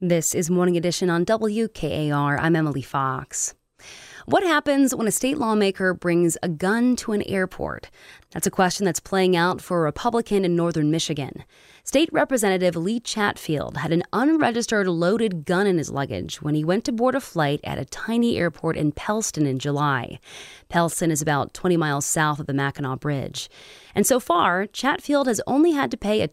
This is Morning Edition on WKAR. I'm Emily Fox. What happens when a state lawmaker brings a gun to an airport? That's a question that's playing out for a Republican in northern Michigan. State Representative Lee Chatfield had an unregistered loaded gun in his luggage when he went to board a flight at a tiny airport in Pellston in July. Pellston is about 20 miles south of the Mackinac Bridge. And so far, Chatfield has only had to pay a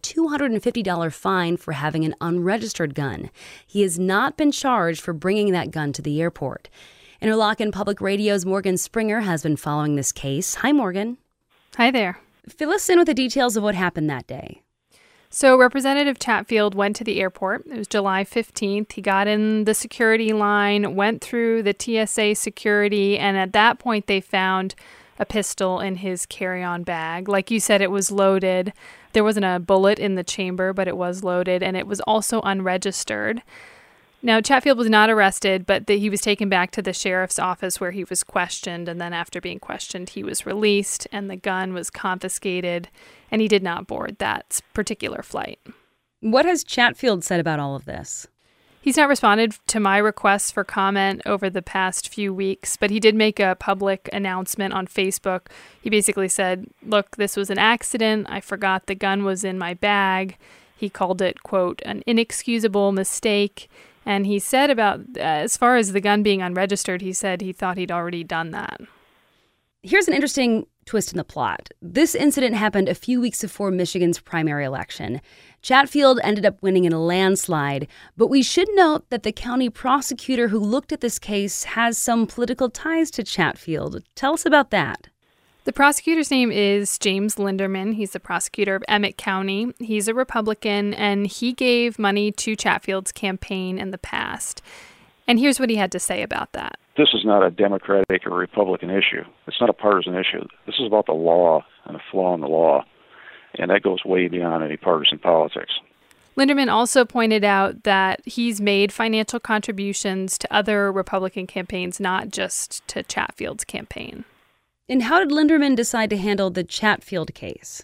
$250 fine for having an unregistered gun. He has not been charged for bringing that gun to the airport. Interlochen Public Radio's Morgan Springer has been following this case. Hi, Morgan. Hi there. Fill us in with the details of what happened that day. So Representative Chatfield went to the airport. It was July 15th. He got in the security line, went through the TSA security, and at that point they found a pistol in his carry-on bag. Like you said, it was loaded. There wasn't a bullet in the chamber, but it was loaded, and it was also unregistered. Now, Chatfield was not arrested, but he was taken back to the sheriff's office where he was questioned, and then after being questioned, he was released, and the gun was confiscated, and he did not board that particular flight. What has Chatfield said about all of this? He's not responded to my requests for comment over the past few weeks, but he did make a public announcement on Facebook. He basically said, look, this was an accident. I forgot the gun was in my bag. He called it, quote, an inexcusable mistake. And he said about, as far as the gun being unregistered, he said he thought he'd already done that. Here's an interesting twist in the plot. This incident happened a few weeks before Michigan's primary election. Chatfield ended up winning in a landslide, but we should note that the county prosecutor who looked at this case has some political ties to Chatfield. Tell us about that. The prosecutor's name is James Linderman. He's the prosecutor of Emmett County. He's a Republican, and he gave money to Chatfield's campaign in the past. And here's what he had to say about that. This is not a Democratic or Republican issue. It's not a partisan issue. This is about the law and a flaw in the law, and that goes way beyond any partisan politics. Linderman also pointed out that he's made financial contributions to other Republican campaigns, not just to Chatfield's campaign. And how did Linderman decide to handle the Chatfield case?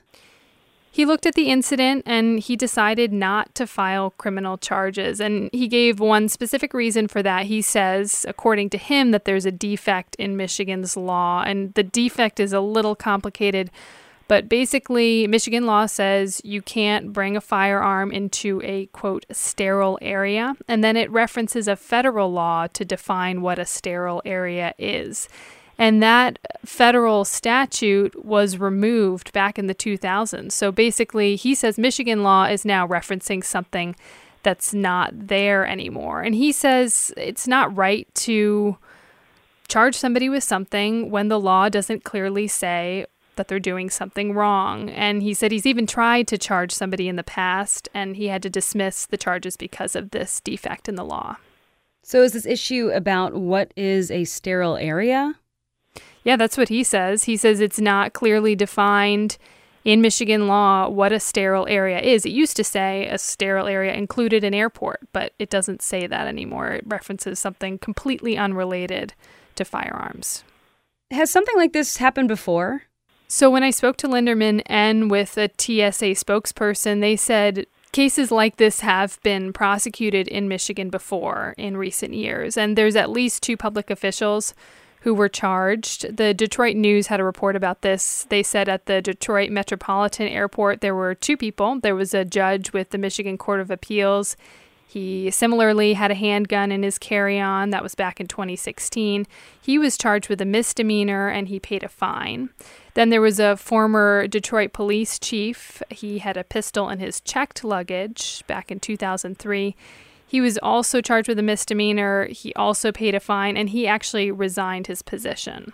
He looked at the incident and he decided not to file criminal charges. And he gave one specific reason for that. He says, according to him, that there's a defect in Michigan's law. And the defect is a little complicated. But basically, Michigan law says you can't bring a firearm into a, quote, sterile area. And then it references a federal law to define what a sterile area is. And that federal statute was removed back in the 2000s. So basically, he says Michigan law is now referencing something that's not there anymore. And he says it's not right to charge somebody with something when the law doesn't clearly say that they're doing something wrong. And he said he's even tried to charge somebody in the past, and he had to dismiss the charges because of this defect in the law. So is this issue about what is a sterile area? Yeah, that's what he says. He says it's not clearly defined in Michigan law what a sterile area is. It used to say a sterile area included an airport, but it doesn't say that anymore. It references something completely unrelated to firearms. Has something like this happened before? So when I spoke to Linderman and with a TSA spokesperson, they said cases like this have been prosecuted in Michigan before in recent years. And there's at least 2 public officials who were charged. The Detroit News had a report about this. They said at the Detroit Metropolitan Airport, there were 2 people. There was a judge with the Michigan Court of Appeals. He similarly had a handgun in his carry-on. That was back in 2016. He was charged with a misdemeanor and he paid a fine. Then there was a former Detroit police chief. He had a pistol in his checked luggage back in 2003. He was also charged with a misdemeanor. He also paid a fine, and he actually resigned his position.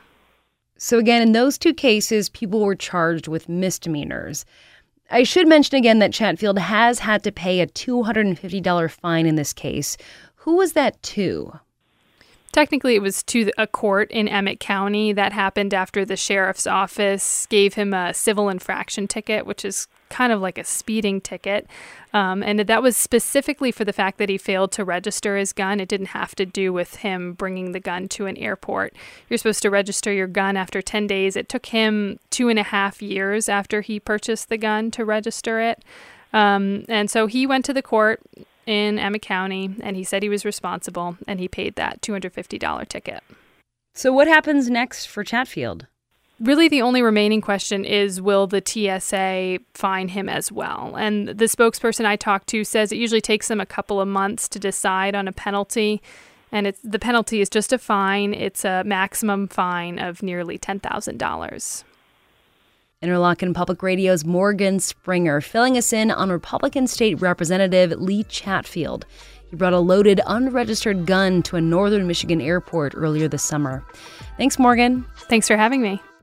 So again, in those 2 cases, people were charged with misdemeanors. I should mention again that Chatfield has had to pay a $250 fine in this case. Who was that to? Technically, it was to a court in Emmett County. That happened after the sheriff's office gave him a civil infraction ticket, which is kind of like a speeding ticket. And that was specifically for the fact that he failed to register his gun. It didn't have to do with him bringing the gun to an airport. You're supposed to register your gun after 10 days. It took him 2.5 years after he purchased the gun to register it. And so he went to the court. in Emmet County, and he said he was responsible, and he paid that $250 ticket. So what happens next for Chatfield? Really, the only remaining question is, will the TSA fine him as well? And the spokesperson I talked to says it usually takes them a couple of months to decide on a penalty. And the penalty is just a fine. It's a maximum fine of nearly $10,000. Interlochen Public Radio's Morgan Springer filling us in on Republican State Representative Lee Chatfield. He brought a loaded, unregistered gun to a northern Michigan airport earlier this summer. Thanks, Morgan. Thanks for having me.